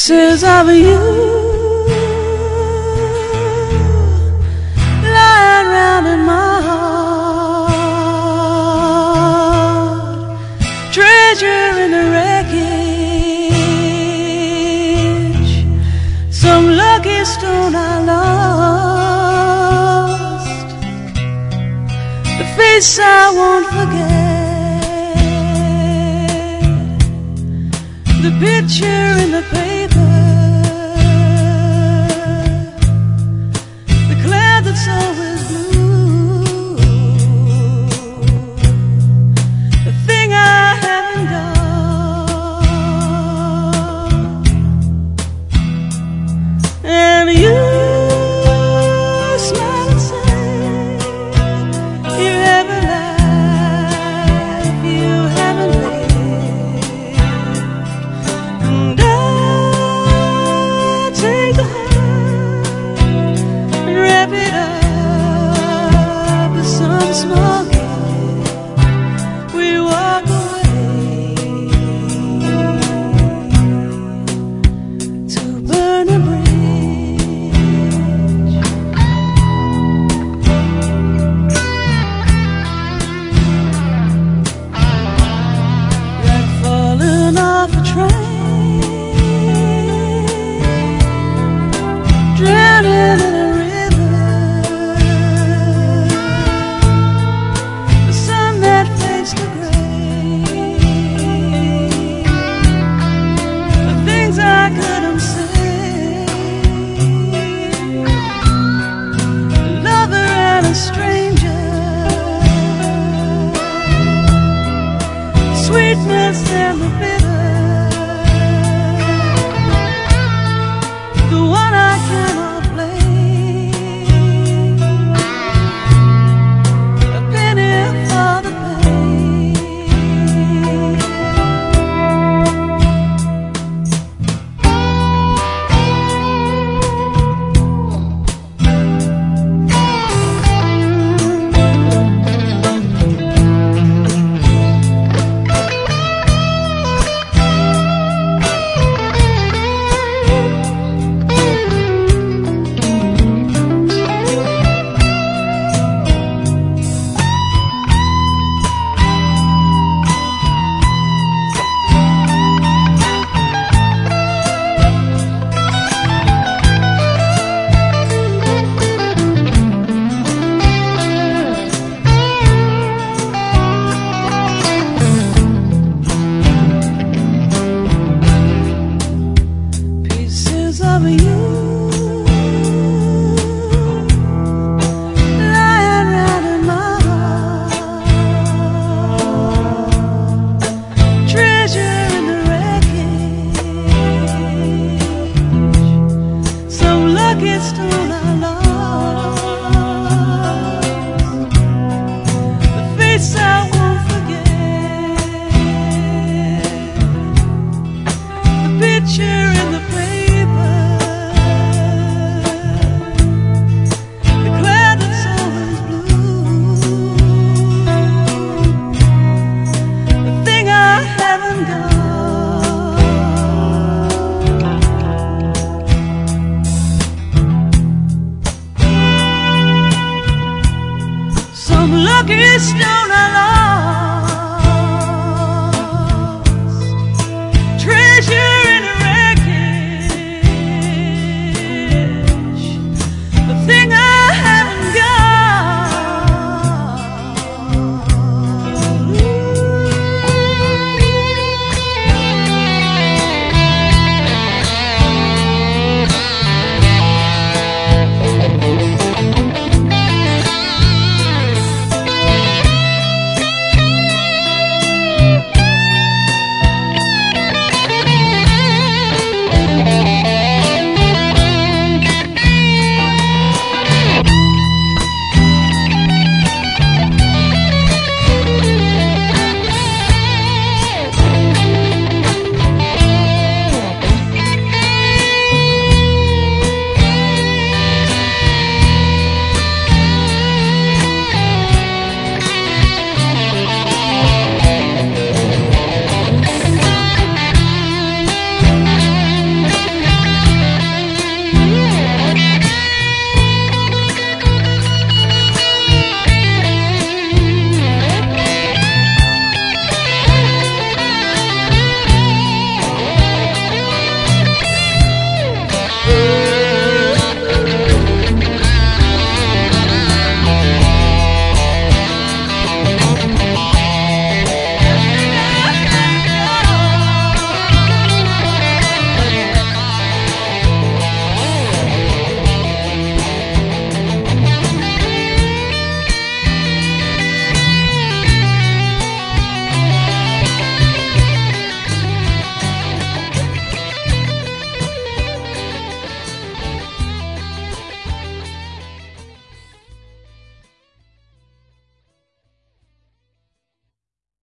Pieces of you lying round in my heart, treasure in the wreckage, some lucky stone I lost, the face I won't forget, the picture in the paper, the cloud that's always blue, the thing I haven't got, and you smile and say you haven't lied, you haven't lived, and I take the hand and wrap it up with some small gift. We walk away to burn a bridge, like falling off a train, drowning in a river, the sun that fades to gray, the things I couldn't say, a lover and a stranger, sweetness and the bitter, the one I cannot blame, a penny for the pain. Pieces of you lying round in my heart, treasure in the wreckage, some lucky stone I lost, the face I won't forget, the picture in the paper, the cloud that's always blue, the thing I haven't got, some lucky stone